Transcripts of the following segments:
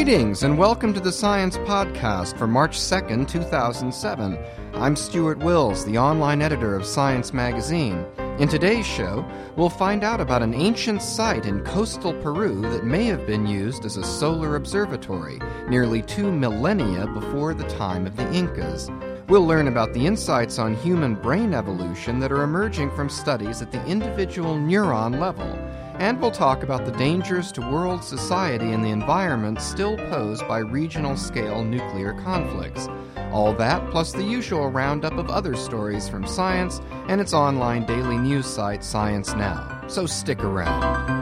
Greetings and welcome to the Science Podcast for March 2nd, 2007. I'm Stuart Wills, the online editor of Science Magazine. In today's show, we'll find out about an ancient site in coastal Peru that may have been used as a solar observatory nearly 2 millennia before the time of the Incas. We'll learn about the insights on human brain evolution that are emerging from studies at the individual neuron level. And we'll talk about the dangers to world society and the environment still posed by regional-scale nuclear conflicts. All that, plus the usual roundup of other stories from science and its online daily news site, Science Now. So stick around.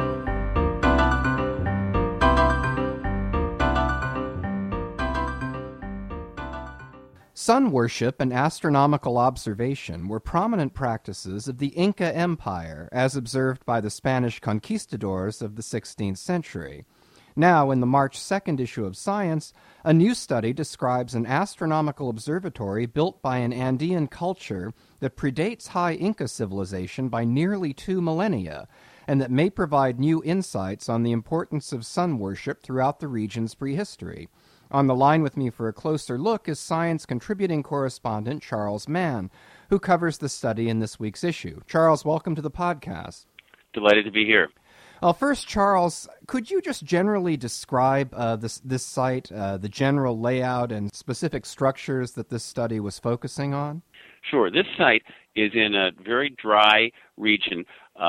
Sun worship and astronomical observation were prominent practices of the Inca Empire, as observed by the Spanish conquistadors of the 16th century. Now, in the March 2nd issue of Science, a new study describes an astronomical observatory built by an Andean culture that predates High Inca civilization by nearly 2 millennia, and that may provide new insights on the importance of sun worship throughout the region's prehistory. On the line with me for a closer look is Science contributing correspondent Charles Mann, who covers the study in this week's issue. Charles, welcome to the podcast. Delighted to be here. Well, first, Charles, could you just generally describe this site, the general layout and specific structures that this study was focusing on? Sure. This site is in a very dry region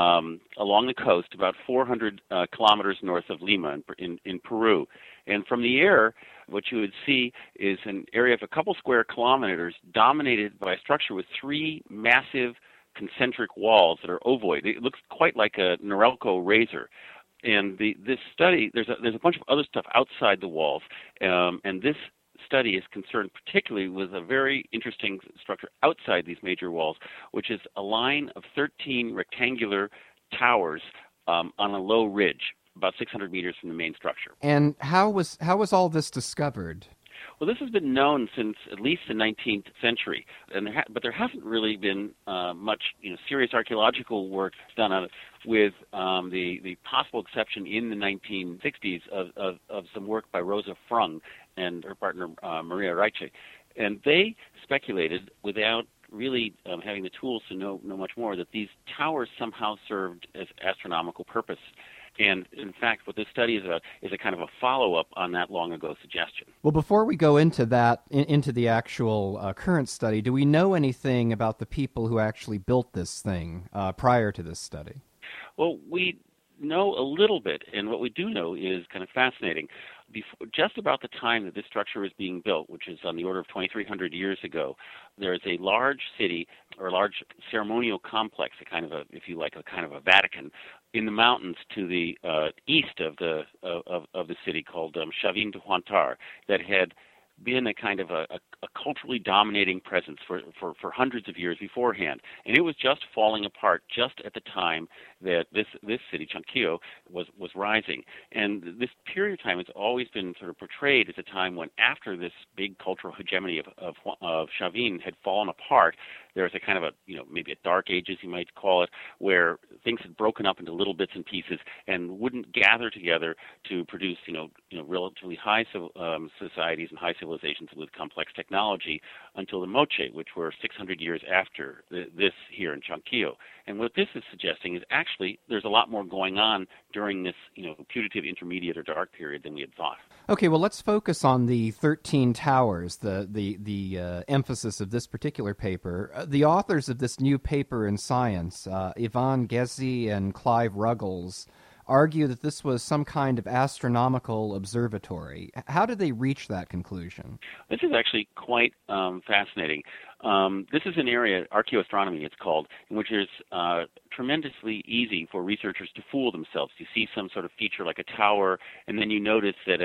along the coast, about 400 kilometers north of Lima in Peru. And from the air, what you would see is an area of a couple square kilometers dominated by a structure with 3 massive concentric walls that are ovoid. It looks quite like a Norelco razor. And this study, there's a bunch of other stuff outside the walls, and this study is concerned particularly with a very interesting structure outside these major walls, which is a line of 13 rectangular towers on a low ridge, about 600 meters from the main structure. And how was all this discovered? Well, this has been known since at least the 19th century, but there hasn't really been much, serious archaeological work done on it, with the possible exception in the 1960s of some work by Rosa Frung and her partner Maria Reiche, and they speculated without really having the tools to know much more that these towers somehow served as astronomical purpose. And, in fact, what this study is about is a kind of a follow-up on that long-ago suggestion. Well, before we go into that, into the actual current study, do we know anything about the people who actually built this thing prior to this study? Well, we know a little bit, and what we do know is kind of fascinating. Just about the time that this structure was being built, which is on the order of 2,300 years ago, there is a large city or a large ceremonial complex, a kind of a Vatican, in the mountains to the east of the city called Chavin de Huantar, that had been a kind of a culturally dominating presence for hundreds of years beforehand. And it was just falling apart just at the time that this city, Chanquillo, was rising. And this period of time has always been sort of portrayed as a time when, after this big cultural hegemony of Chavin had fallen apart, there was a kind of maybe a dark ages, you might call it, where things had broken up into little bits and pieces and wouldn't gather together to produce, relatively high societies and high civilizations with complex technology until the Moche, which were 600 years after this here in Chanquillo. And what this is suggesting is actually there's a lot more going on during this, putative intermediate or dark period than we had thought. Okay, well, let's focus on the 13 towers, the emphasis of this particular paper. The authors of this new paper in Science, Ivan Ghezzi and Clive Ruggles, argue that this was some kind of astronomical observatory. How did they reach that conclusion? This is actually quite fascinating. This is an area, archaeoastronomy it's called, in which it's tremendously easy for researchers to fool themselves. You see some sort of feature like a tower, and then you notice that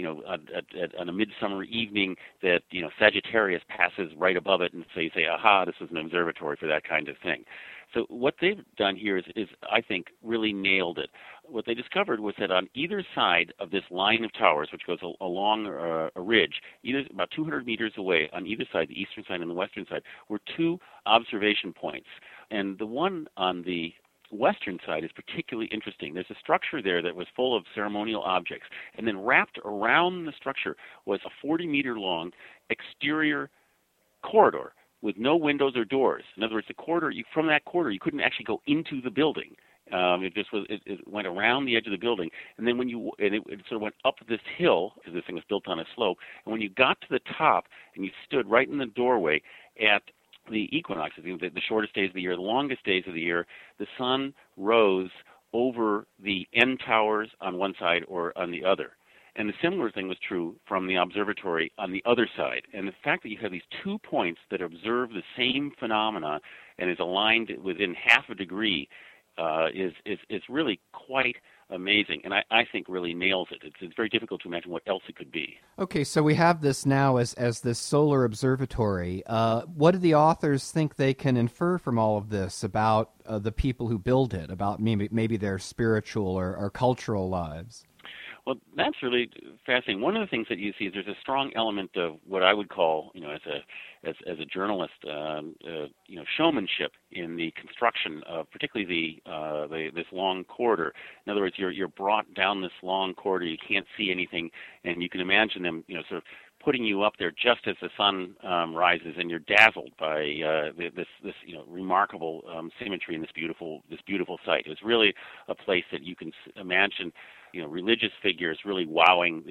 on a midsummer evening that Sagittarius passes right above it, and so you say, aha, this is an observatory for that kind of thing. So what they've done here is I think, really nailed it. What they discovered was that on either side of this line of towers, which goes along a ridge, either about 200 meters away on either side, the eastern side and the western side, were 2 observation points. And the one on the western side is particularly interesting. There's a structure there that was full of ceremonial objects, and then wrapped around the structure was a 40-meter-long exterior corridor with no windows or doors. In other words, the corridor, from that corridor, you couldn't actually go into the building. It went around the edge of the building, and then it sort of went up this hill, because this thing was built on a slope. And when you got to the top and you stood right in the doorway at the equinoxes, the shortest days of the year, the longest days of the year, the sun rose over the end towers on one side or on the other. And the similar thing was true from the observatory on the other side. And the fact that you have these 2 points that observe the same phenomena and is aligned within half a degree is really quite amazing, and I think really nails it. It's very difficult to imagine what else it could be. Okay, so we have this now as this solar observatory. What do the authors think they can infer from all of this about the people who build it, about maybe their spiritual or cultural lives? Well, that's really fascinating. One of the things that you see is there's a strong element of what I would call, as a journalist, showmanship in the construction of particularly this long corridor. In other words, you're brought down this long corridor. You can't see anything, and you can imagine them, sort of putting you up there just as the sun rises, and you're dazzled by this remarkable symmetry in this beautiful site. It's really a place that you can imagine, religious figures really wowing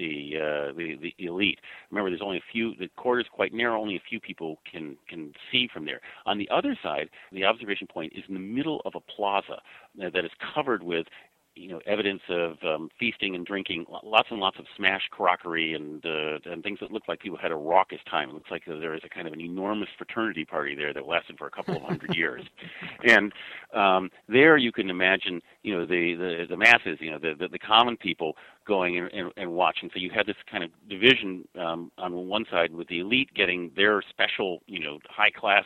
the elite. Remember, there's only a few. The corridor is quite narrow. Only a few people can see from there. On the other side, the observation point is in the middle of a plaza that is covered with evidence of feasting and drinking, lots and lots of smashed crockery and things that look like people had a raucous time. It looks like there is a kind of an enormous fraternity party there that lasted for a couple of hundred years. And there you can imagine, the masses, the common people going and watching. So you had this kind of division on one side with the elite getting their special, high-class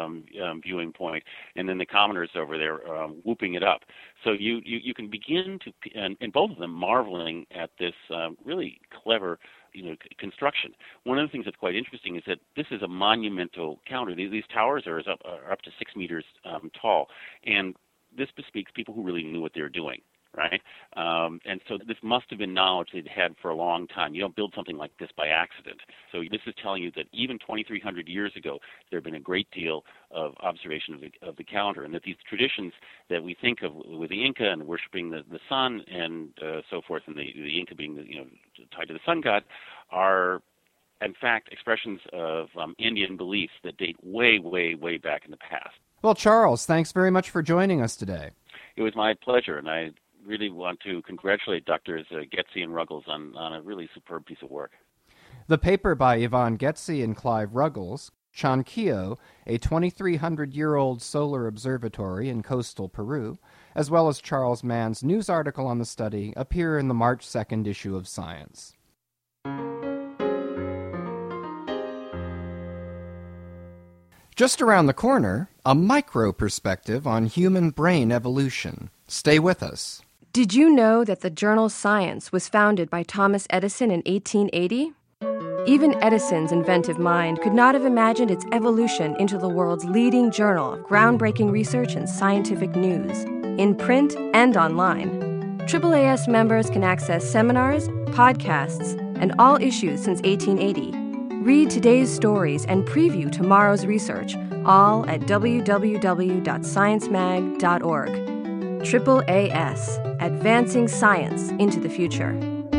viewing point, and then the commoners over there whooping it up. So you can begin to, and both of them marveling at this really clever construction. One of the things that's quite interesting is that this is a monumental counter. These towers are up to 6 meters tall, and this bespeaks people who really knew what they were doing. Right? And so this must have been knowledge they'd had for a long time. You don't build something like this by accident. So this is telling you that even 2,300 years ago, there had been a great deal of observation of the calendar, and that these traditions that we think of with the Inca and worshiping the sun and so forth, and the Inca being tied to the sun god, are in fact expressions of Indian beliefs that date way, way, way back in the past. Well, Charles, thanks very much for joining us today. It was my pleasure, and I really want to congratulate Drs. Getze and Ruggles on a really superb piece of work. The paper by Yvonne Getze and Clive Ruggles, Chanquillo, a 2,300-year-old solar observatory in coastal Peru, as well as Charles Mann's news article on the study, appear in the March 2nd issue of Science. Just around the corner, a micro perspective on human brain evolution. Stay with us. Did you know that the journal Science was founded by Thomas Edison in 1880? Even Edison's inventive mind could not have imagined its evolution into the world's leading journal of groundbreaking research and scientific news, in print and online. AAAS members can access seminars, podcasts, and all issues since 1880. Read today's stories and preview tomorrow's research, all at www.sciencemag.org. AAAS, advancing science into the future.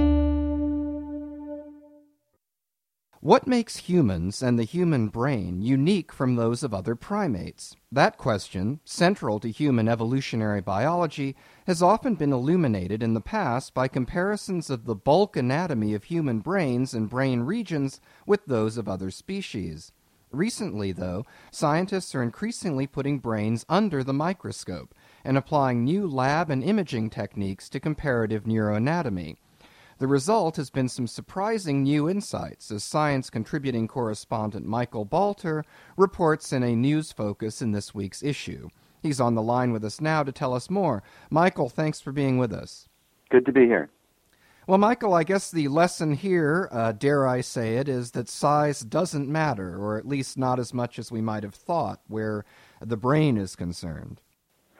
What makes humans and the human brain unique from those of other primates? That question, central to human evolutionary biology, has often been illuminated in the past by comparisons of the bulk anatomy of human brains and brain regions with those of other species. Recently, though, scientists are increasingly putting brains under the microscope and applying new lab and imaging techniques to comparative neuroanatomy. The result has been some surprising new insights, as science contributing correspondent Michael Balter reports in a news focus in this week's issue. He's on the line with us now to tell us more. Michael, thanks for being with us. Good to be here. Well, Michael, I guess the lesson here, dare I say it, is that size doesn't matter, or at least not as much as we might have thought, where the brain is concerned.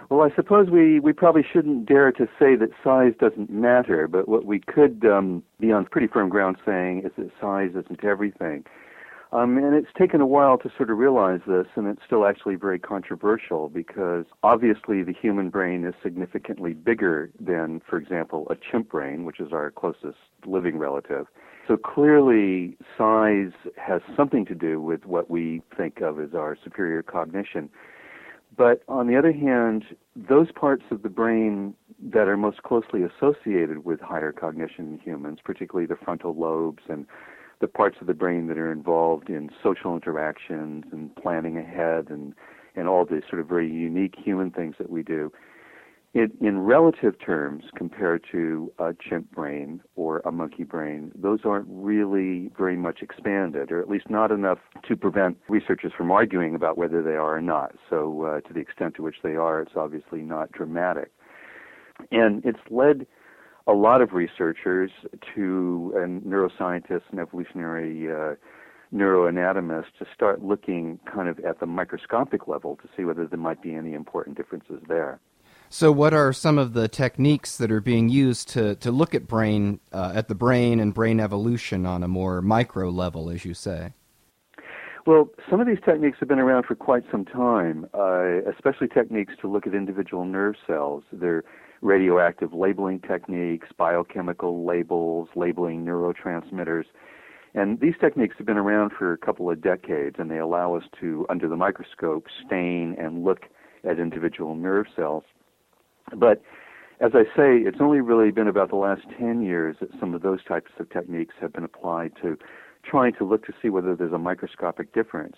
Well, I suppose we probably shouldn't dare to say that size doesn't matter, but what we could be on pretty firm ground saying is that size isn't everything. And it's taken a while to sort of realize this, and it's still actually very controversial because obviously the human brain is significantly bigger than, for example, a chimp brain, which is our closest living relative. So clearly size has something to do with what we think of as our superior cognition. But on the other hand, those parts of the brain that are most closely associated with higher cognition in humans, particularly the frontal lobes and the parts of the brain that are involved in social interactions and planning ahead and all the sort of very unique human things that we do, in relative terms compared to a chimp brain or a monkey brain, those aren't really very much expanded, or at least not enough to prevent researchers from arguing about whether they are or not. So to the extent to which they are, it's obviously not dramatic. And it's led a lot of researchers and neuroscientists and evolutionary neuroanatomists to start looking kind of at the microscopic level to see whether there might be any important differences there. So what are some of the techniques that are being used to look at the brain and brain evolution on a more micro level, as you say? Well, some of these techniques have been around for quite some time, especially techniques to look at individual nerve cells. They're radioactive labeling techniques, biochemical labels, labeling neurotransmitters. And these techniques have been around for a couple of decades, and they allow us to, under the microscope, stain and look at individual nerve cells. But as I say, it's only really been about the last 10 years that some of those types of techniques have been applied to trying to look to see whether there's a microscopic difference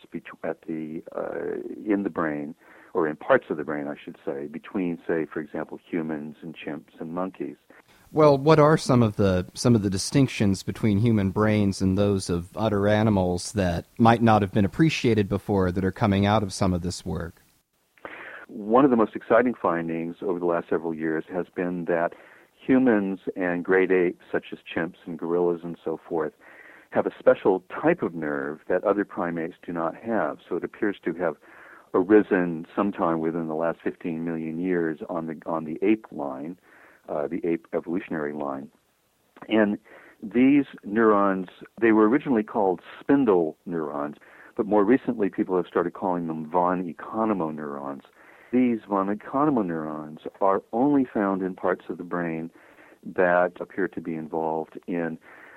in the brain, or in parts of the brain, I should say, between, say, for example, humans and chimps and monkeys. Well, what are some of the distinctions between human brains and those of other animals that might not have been appreciated before that are coming out of some of this work? One of the most exciting findings over the last several years has been that humans and great apes, such as chimps and gorillas and so forth, have a special type of nerve that other primates do not have. So it appears to have arisen sometime within the last 15 million years on the ape line, the ape evolutionary line. And these neurons, they were originally called spindle neurons, but more recently people have started calling them von Economo neurons. These von Economo neurons are only found in parts of the brain that appear to be involved in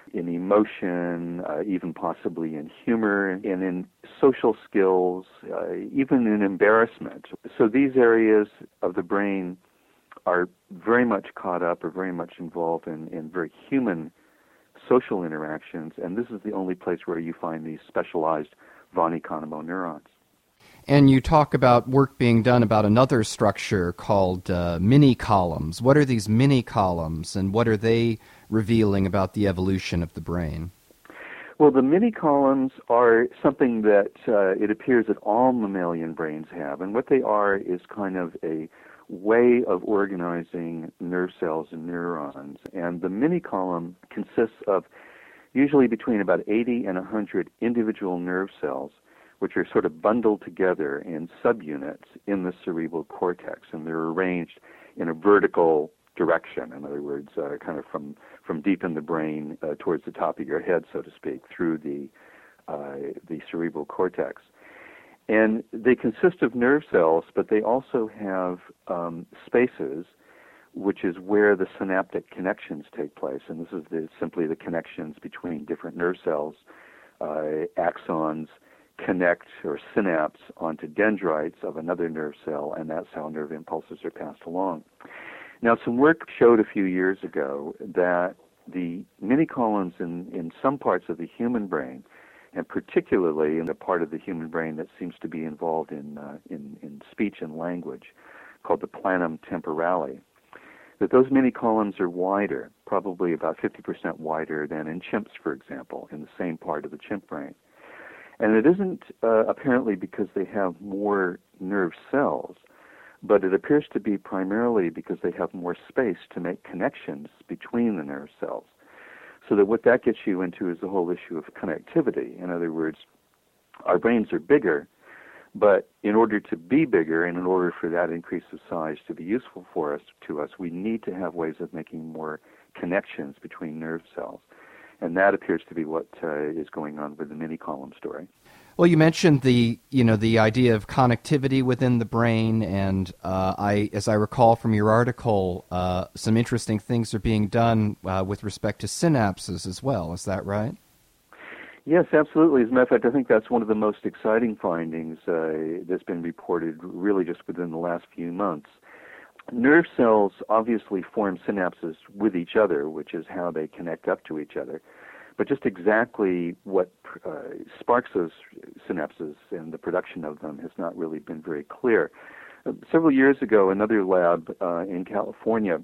emotion, even possibly in humor, and in social skills, even in embarrassment. So these areas of the brain are very much caught up or very much involved in very human social interactions, and this is the only place where you find these specialized von Economo neurons. And you talk about work being done about another structure called mini-columns. What are these mini-columns, and what are they revealing about the evolution of the brain? Well, the mini-columns are something that it appears that all mammalian brains have, and what they are is kind of a way of organizing nerve cells and neurons. And the mini-column consists of usually between about 80 and 100 individual nerve cells, which are sort of bundled together in subunits in the cerebral cortex, and they're arranged in a vertical direction. In other words, kind of from deep in the brain towards the top of your head, so to speak, through the cerebral cortex. And they consist of nerve cells, but they also have spaces, which is where the synaptic connections take place. And this is simply the connections between different nerve cells. Axons connect or synapse onto dendrites of another nerve cell, and that's how nerve impulses are passed along. Now, some work showed a few years ago that the mini-columns in some parts of the human brain, and particularly in the part of the human brain that seems to be involved in speech and language, called the planum temporale, that those mini-columns are wider, probably about 50% wider than in chimps, for example, in the same part of the chimp brain. And it isn't apparently because they have more nerve cells, but it appears to be primarily because they have more space to make connections between the nerve cells. So that what that gets you into is the whole issue of connectivity. In other words, our brains are bigger, But in order to be bigger and in order for that increase of size to be useful to us, we need to have ways of making more connections between nerve cells. And that appears to be what is going on with the mini-column story. Well, you mentioned the idea of connectivity within the brain, and as I recall from your article, some interesting things are being done with respect to synapses as well. Is that right? Yes, absolutely. As a matter of fact, I think that's one of the most exciting findings that's been reported really just within the last few months. Nerve cells obviously form synapses with each other, which is how they connect up to each other. But just exactly what sparks those synapses and the production of them has not really been very clear. Several years ago, another lab in California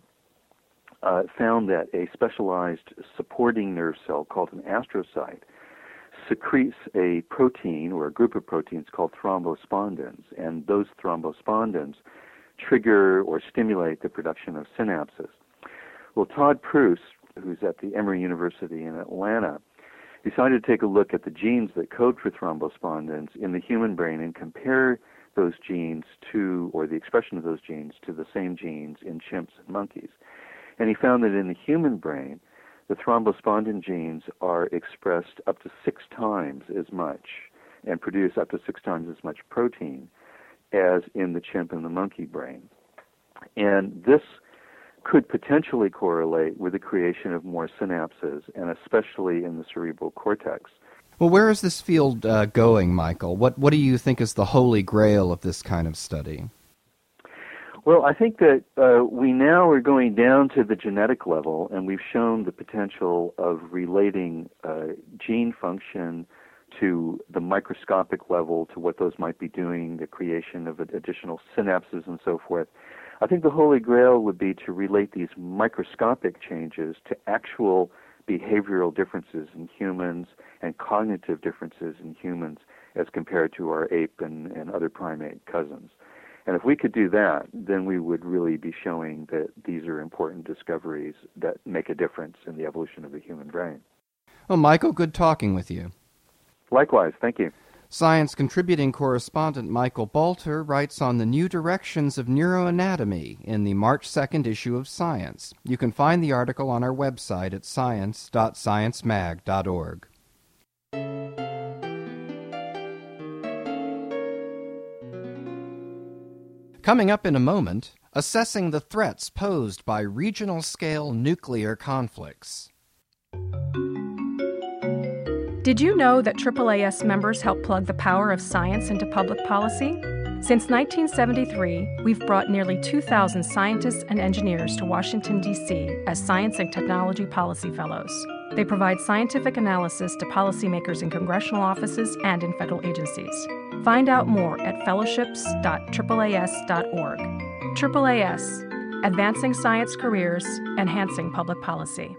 found that a specialized supporting nerve cell called an astrocyte secretes a protein or a group of proteins called thrombospondins, and those thrombospondins trigger or stimulate the production of synapses. Well, Todd Pruess, who's at the Emory University in Atlanta, decided to take a look at the genes that code for thrombospondins in the human brain and compare those genes to, or the expression of those genes to the same genes in chimps and monkeys. And he found that in the human brain, the thrombospondin genes are expressed up to 6 times as much and produce up to 6 times as much protein as in the chimp and the monkey brain. And this could potentially correlate with the creation of more synapses, and especially in the cerebral cortex. Well, where is this field going, Michael? What do you think is the holy grail of this kind of study? Well, I think that we now are going down to the genetic level, and we've shown the potential of relating gene function to the microscopic level, to what those might be doing, the creation of additional synapses and so forth. I think the holy grail would be to relate these microscopic changes to actual behavioral differences in humans and cognitive differences in humans as compared to our ape and other primate cousins. And if we could do that, then we would really be showing that these are important discoveries that make a difference in the evolution of the human brain. Well, Michael, good talking with you. Likewise, thank you. Science contributing correspondent Michael Balter writes on the new directions of neuroanatomy in the March 2nd issue of Science. You can find the article on our website at science.sciencemag.org. Coming up in a moment, assessing the threats posed by regional-scale nuclear conflicts. Did you know that AAAS members help plug the power of science into public policy? Since 1973, we've brought nearly 2,000 scientists and engineers to Washington, D.C. as Science and Technology Policy Fellows. They provide scientific analysis to policymakers in congressional offices and in federal agencies. Find out more at fellowships.AAAS.org. AAAS, advancing science careers, enhancing public policy.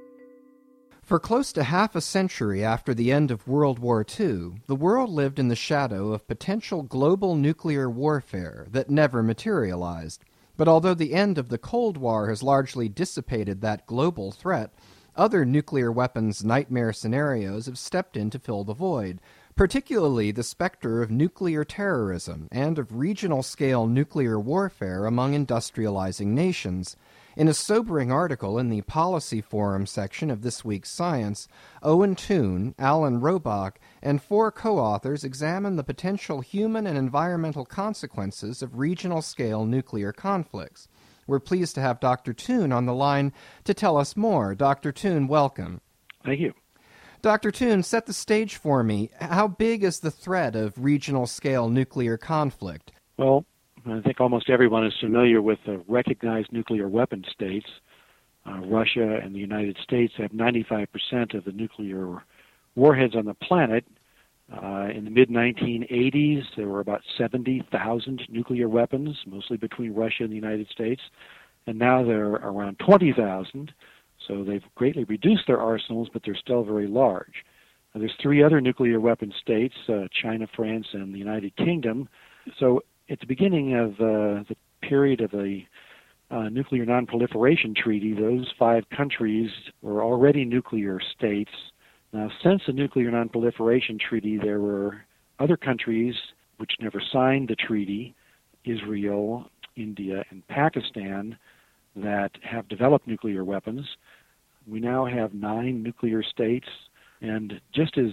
For close to half a century after the end of World War II, the world lived in the shadow of potential global nuclear warfare that never materialized. But although the end of the Cold War has largely dissipated that global threat, other nuclear weapons nightmare scenarios have stepped in to fill the void, particularly the specter of nuclear terrorism and of regional-scale nuclear warfare among industrializing nations. In a sobering article in the Policy Forum section of this week's Science, Owen Toon, Alan Robach, and 4 co-authors examine the potential human and environmental consequences of regional-scale nuclear conflicts. We're pleased to have Dr. Toon on the line to tell us more. Dr. Toon, welcome. Thank you. Dr. Toon, set the stage for me. How big is the threat of regional-scale nuclear conflict? Well, I think almost everyone is familiar with the recognized nuclear weapon states. Russia and the United States have 95% of the nuclear warheads on the planet. In the mid-1980s, there were about 70,000 nuclear weapons, mostly between Russia and the United States, and now there are around 20,000. So they've greatly reduced their arsenals, but they're still very large. There's 3 other nuclear weapon states, China, France, and the United Kingdom. So at the beginning of the period of the Nuclear Non-Proliferation Treaty, those 5 countries were already nuclear states. Now, since the Nuclear Non-Proliferation Treaty, there were other countries which never signed the treaty, Israel, India, and Pakistan, that have developed nuclear weapons. We now have 9 nuclear states, and just as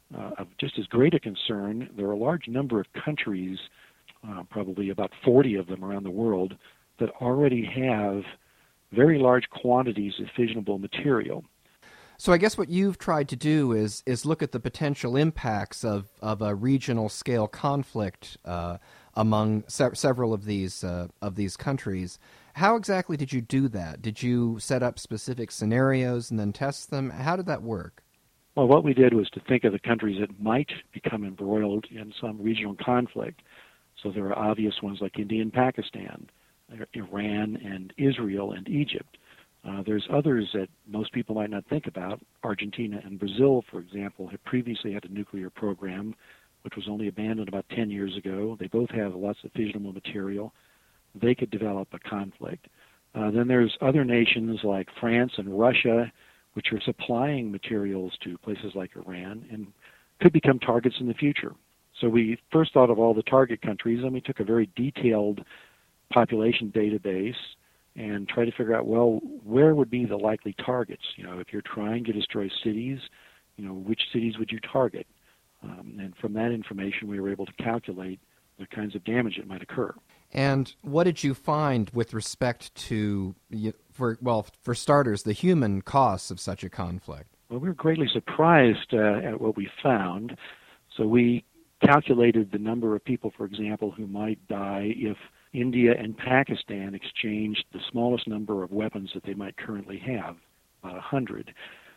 great a concern, there are a large number of countries, probably about 40 of them around the world, that already have very large quantities of fissionable material. So I guess what you've tried to do is look at the potential impacts of a regional scale conflict among several of these countries. How exactly did you do that? Did you set up specific scenarios and then test them? How did that work? Well, what we did was to think of the countries that might become embroiled in some regional conflict. So there are obvious ones like India and Pakistan, Iran and Israel and Egypt. There's others that most people might not think about. Argentina and Brazil, for example, had previously had a nuclear program, which was only abandoned about 10 years ago. They both have lots of fissionable material. They could develop a conflict. Then there's other nations like France and Russia, which are supplying materials to places like Iran and could become targets in the future. So we first thought of all the target countries, and we took a very detailed population database and try to figure out, well, where would be the likely targets? If you're trying to destroy cities, which cities would you target? And from that information, we were able to calculate the kinds of damage that might occur. And what did you find with respect to, for starters, the human costs of such a conflict? Well, we were greatly surprised at what we found. So we calculated the number of people, for example, who might die if India and Pakistan exchanged the smallest number of weapons that they might currently have, about 100.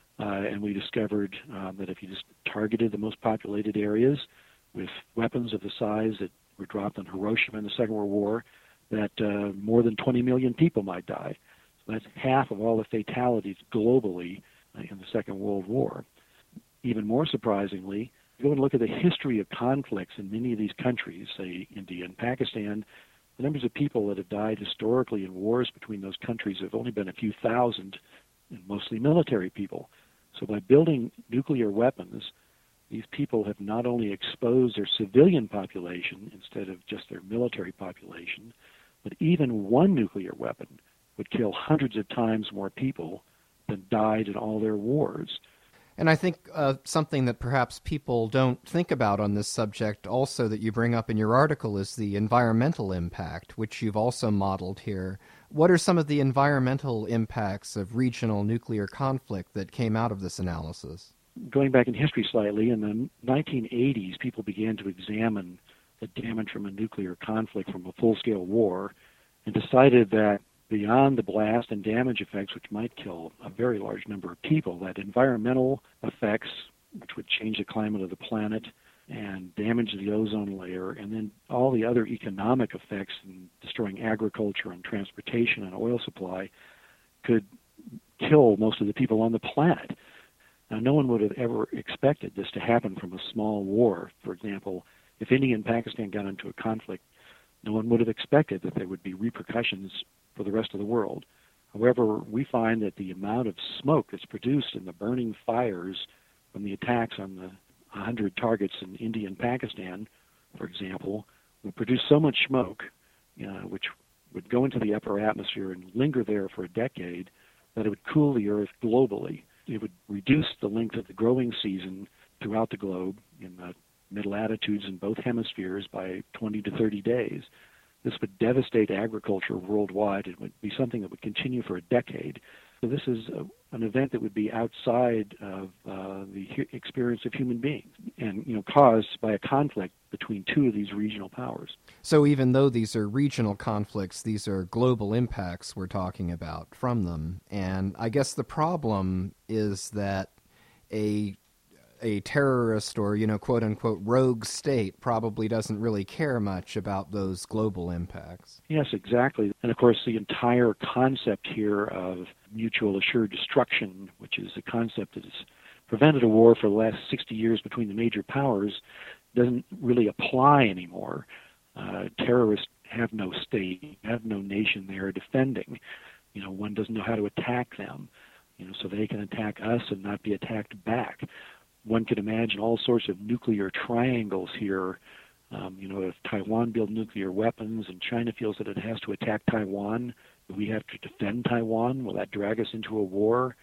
And we discovered that if you just targeted the most populated areas with weapons of the size that were dropped on Hiroshima in the Second World War, that more than 20 million people might die. So that's half of all the fatalities globally in the Second World War. Even more surprisingly, go and look at the history of conflicts in many of these countries, say India and Pakistan. The numbers of people that have died historically in wars between those countries have only been a few thousand, and mostly military people. So by building nuclear weapons, these people have not only exposed their civilian population instead of just their military population, but even one nuclear weapon would kill hundreds of times more people than died in all their wars. And I think something that perhaps people don't think about on this subject also that you bring up in your article is the environmental impact, which you've also modeled here. What are some of the environmental impacts of regional nuclear conflict that came out of this analysis? Going back in history slightly, in the 1980s, people began to examine the damage from a nuclear conflict from a full-scale war and decided that beyond the blast and damage effects, which might kill a very large number of people, that environmental effects, which would change the climate of the planet and damage the ozone layer, and then all the other economic effects in destroying agriculture and transportation and oil supply, could kill most of the people on the planet. Now, no one would have ever expected this to happen from a small war. For example, if India and Pakistan got into a conflict, no one would have expected that there would be repercussions for the rest of the world. However, we find that the amount of smoke that's produced in the burning fires from the attacks on the 100 targets in India and Pakistan, for example, would produce so much smoke, which would go into the upper atmosphere and linger there for a decade, that it would cool the Earth globally. It would reduce the length of the growing season throughout the globe in the mid-latitudes in both hemispheres by 20 to 30 days. This would devastate agriculture worldwide. It would be something that would continue for a decade. So this is an event that would be outside of the experience of human beings and caused by a conflict between two of these regional powers. So even though these are regional conflicts, these are global impacts we're talking about from them. And I guess the problem is that a terrorist or, quote-unquote rogue state probably doesn't really care much about those global impacts. Yes, exactly. And, of course, the entire concept here of mutual assured destruction, which is a concept that has prevented a war for the last 60 years between the major powers, doesn't really apply anymore. Terrorists have no state, have no nation they are defending. One doesn't know how to attack them, so they can attack us and not be attacked back. One could imagine all sorts of nuclear triangles here If Taiwan builds nuclear weapons and China feels that it has to attack Taiwan, do we have to defend Taiwan? Will that drag us into a war?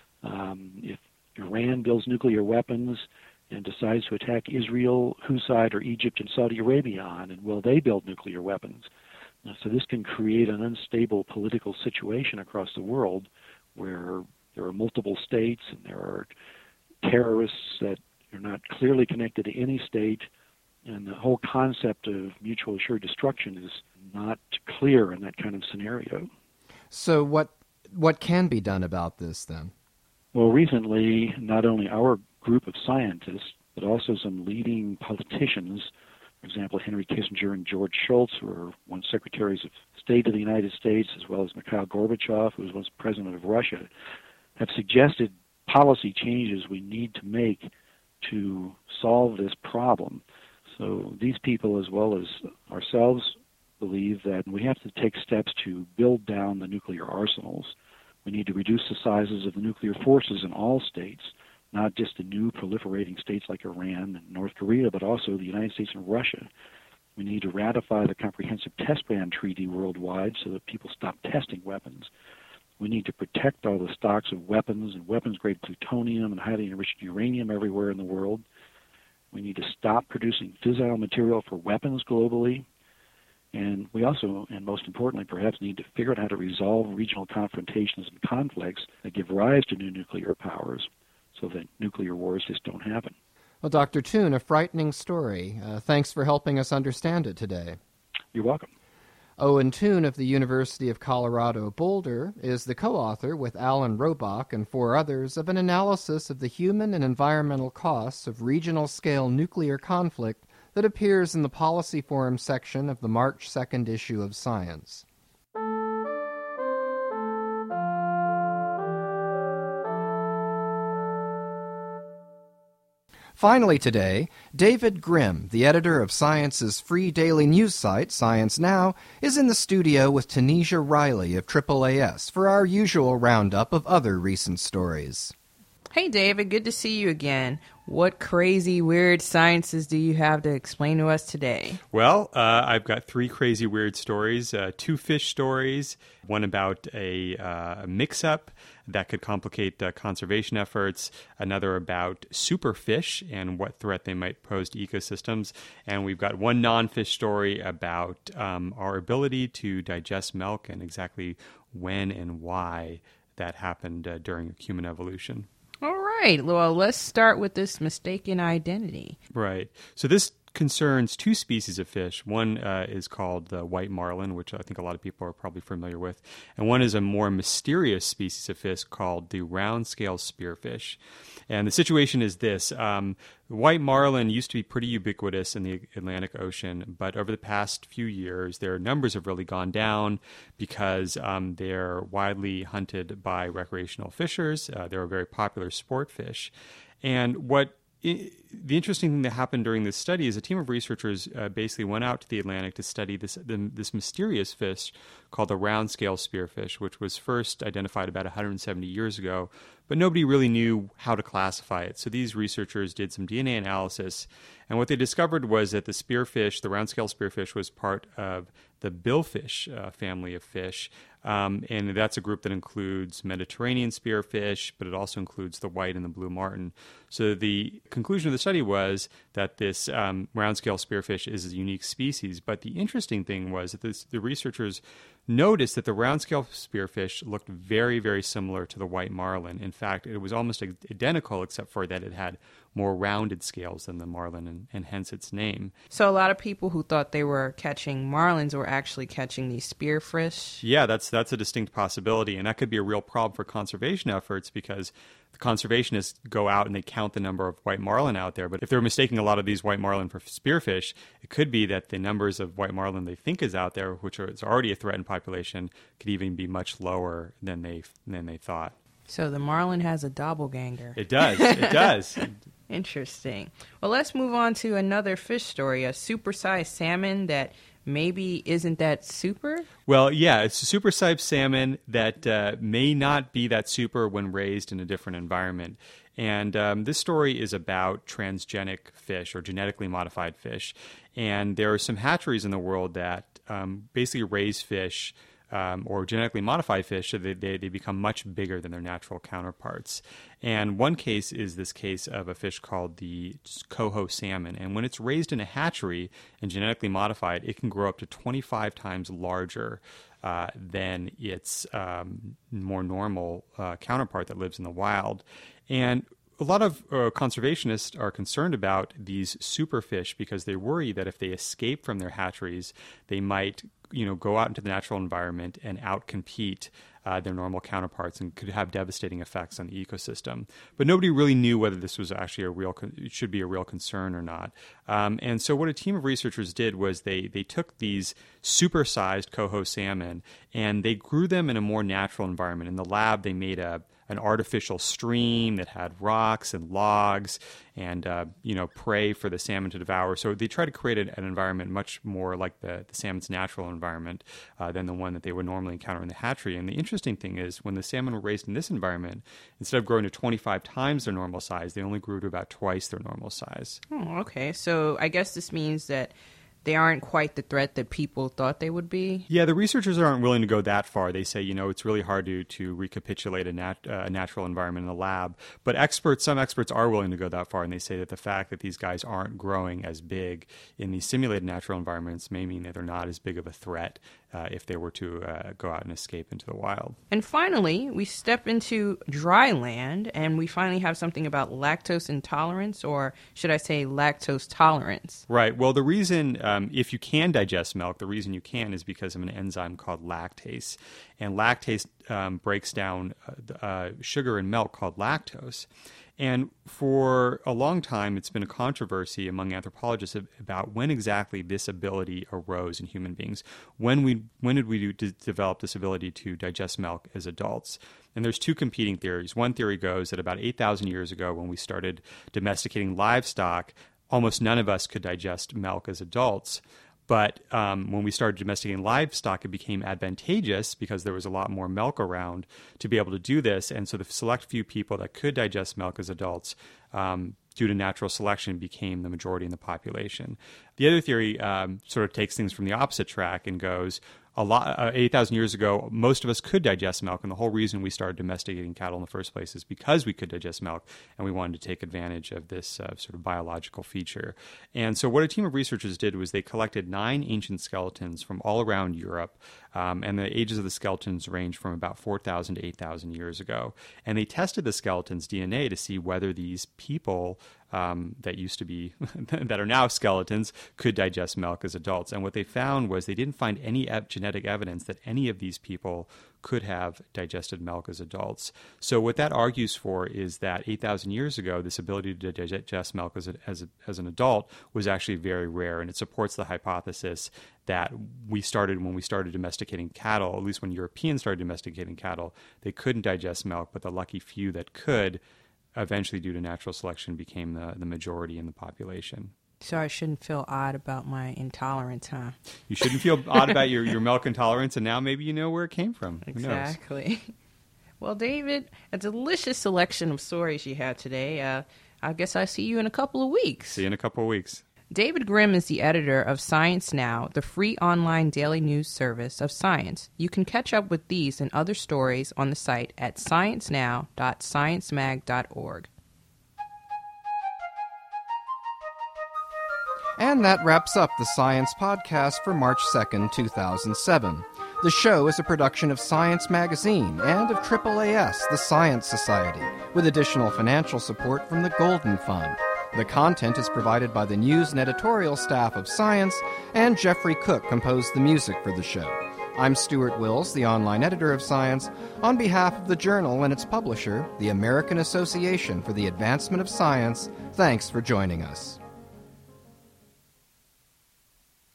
If Iran builds nuclear weapons and decides to attack Israel, whose side are Egypt and Saudi Arabia on, and will they build nuclear weapons? So this can create an unstable political situation across the world where there are multiple states and there are terrorists that are not clearly connected to any state, and the whole concept of mutual assured destruction is not clear in that kind of scenario. So what can be done about this then? Well, recently, not only our group of scientists, but also some leading politicians, for example, Henry Kissinger and George Shultz, who were once Secretaries of State of the United States, as well as Mikhail Gorbachev, who was once President of Russia, have suggested policy changes we need to make to solve this problem. So these people, as well as ourselves, believe that we have to take steps to build down the nuclear arsenals. We need to reduce the sizes of the nuclear forces in all states, not just the new proliferating states like Iran and North Korea, but also the United States and Russia. We need to ratify the Comprehensive Test Ban Treaty worldwide so that people stop testing weapons. We need to protect all the stocks of weapons and weapons-grade plutonium and highly enriched uranium everywhere in the world. We need to stop producing fissile material for weapons globally. And we also, and most importantly perhaps, need to figure out how to resolve regional confrontations and conflicts that give rise to new nuclear powers so that nuclear wars just don't happen. Well, Dr. Toon, a frightening story. Thanks for helping us understand it today. You're welcome. Owen Toon of the University of Colorado Boulder is the co-author with Alan Robach and 4 others of an analysis of the human and environmental costs of regional-scale nuclear conflict that appears in the Policy Forum section of the March 2nd issue of Science. Finally today, David Grimm, the editor of Science's free daily news site, Science Now, is in the studio with Tanisha Riley of AAAS for our usual roundup of other recent stories. Hey, David, good to see you again. What crazy, weird sciences do you have to explain to us today? Well, I've got 3 crazy, weird stories, 2 fish stories, one about a mix-up that could complicate conservation efforts, another about superfish and what threat they might pose to ecosystems, and we've got 1 non-fish story about our ability to digest milk and exactly when and why that happened during human evolution. All right. Well, let's start with this mistaken identity. Right. So this concerns 2 species of fish. One is called the white marlin, which I think a lot of people are probably familiar with. And one is a more mysterious species of fish called the round-scale spearfish. And the situation is this. White marlin used to be pretty ubiquitous in the Atlantic Ocean, but over the past few years, their numbers have really gone down because they're widely hunted by recreational fishers. They're a very popular sport fish. And the interesting thing that happened during this study is a team of researchers basically went out to the Atlantic to study this mysterious fish called the round-scale spearfish, which was first identified about 170 years ago, but nobody really knew how to classify it. So these researchers did some DNA analysis, and what they discovered was that the spearfish, the round-scale spearfish, was part of the billfish family of fish, and that's a group that includes Mediterranean spearfish, but it also includes the white and the blue martin. So the conclusion of the study was that this round-scale spearfish is a unique species, but the interesting thing was that the researchers noticed that the round-scale spearfish looked very, very similar to the white marlin. In fact, it was almost identical except for that it had more rounded scales than the marlin, and hence its name. So a lot of people who thought they were catching marlins were actually catching these spearfish? Yeah, that's a distinct possibility, and that could be a real problem for conservation efforts because the conservationists go out and they count the number of white marlin out there. But if they're mistaking a lot of these white marlin for spearfish, it could be that the numbers of white marlin they think is out there, which is already a threatened population, could even be much lower than they thought. So the marlin has a doppelganger. It does. It does. Interesting. Well, let's move on to another fish story, a supersized salmon that maybe isn't that super? Well, yeah, it's a supersized salmon that may not be that super when raised in a different environment. And this story is about transgenic fish or genetically modified fish. And there are some hatcheries in the world that basically raise fish or genetically modify fish so that they become much bigger than their natural counterparts. And one case is this case of a fish called the coho salmon. And when it's raised in a hatchery and genetically modified, it can grow up to 25 times larger than its more normal counterpart that lives in the wild. And a lot of conservationists are concerned about these superfish because they worry that if they escape from their hatcheries, they might, go out into the natural environment and outcompete their normal counterparts and could have devastating effects on the ecosystem. But nobody really knew whether this was actually should be a real concern or not. And so what a team of researchers did was they took these supersized coho salmon and they grew them in a more natural environment. In the lab, they made an artificial stream that had rocks and logs and prey for the salmon to devour. So they tried to create an environment much more like the salmon's natural environment than the one that they would normally encounter in the hatchery. And the interesting thing is when the salmon were raised in this environment, instead of growing to 25 times their normal size, they only grew to about twice their normal size. Oh, okay. So I guess this means that they aren't quite the threat that people thought they would be? Yeah, the researchers aren't willing to go that far. They say, it's really hard to recapitulate a natural environment in the lab. But some experts are willing to go that far, and they say that the fact that these guys aren't growing as big in these simulated natural environments may mean that they're not as big of a threat if they were to go out and escape into the wild. And finally, we step into dry land, and we finally have something about lactose intolerance, or should I say lactose tolerance? Right. Well, the reason, if you can digest milk, the reason you can is because of an enzyme called lactase. And lactase breaks down sugar in milk called lactose. And for a long time, it's been a controversy among anthropologists about when exactly this ability arose in human beings. When did we develop this ability to digest milk as adults? And there's two competing theories. One theory goes that about 8,000 years ago, when we started domesticating livestock, almost none of us could digest milk as adults. But when we started domesticating livestock, it became advantageous because there was a lot more milk around to be able to do this. And so the select few people that could digest milk as adults, due to natural selection, became the majority in the population. The other theory sort of takes things from the opposite track and goes, 8,000 years ago, most of us could digest milk, and the whole reason we started domesticating cattle in the first place is because we could digest milk, and we wanted to take advantage of this sort of biological feature. And so what a team of researchers did was they collected 9 ancient skeletons from all around Europe, and the ages of the skeletons range from about 4,000 to 8,000 years ago. And they tested the skeleton's DNA to see whether these people that used to be, that are now skeletons, could digest milk as adults. And what they found was they didn't find any genetic evidence that any of these people could have digested milk as adults. So what that argues for is that 8,000 years ago, this ability to digest milk as an adult was actually very rare, and it supports the hypothesis that when we started domesticating cattle, at least when Europeans started domesticating cattle, they couldn't digest milk, but the lucky few that could, eventually due to natural selection, became the majority in the population. So I shouldn't feel odd about my intolerance, huh? You shouldn't feel odd about your milk intolerance, and now maybe you know where it came from. Exactly. Well, David, a delicious selection of stories you had today. I guess I'll see you in a couple of weeks. See you in a couple of weeks. David Grimm is the editor of Science Now, the free online daily news service of science. You can catch up with these and other stories on the site at sciencenow.sciencemag.org. And that wraps up the Science Podcast for March 2nd, 2007. The show is a production of Science Magazine and of AAAS, the Science Society, with additional financial support from the Golden Fund. The content is provided by the news and editorial staff of Science, and Jeffrey Cook composed the music for the show. I'm Stuart Wills, the online editor of Science. On behalf of the journal and its publisher, the American Association for the Advancement of Science, thanks for joining us.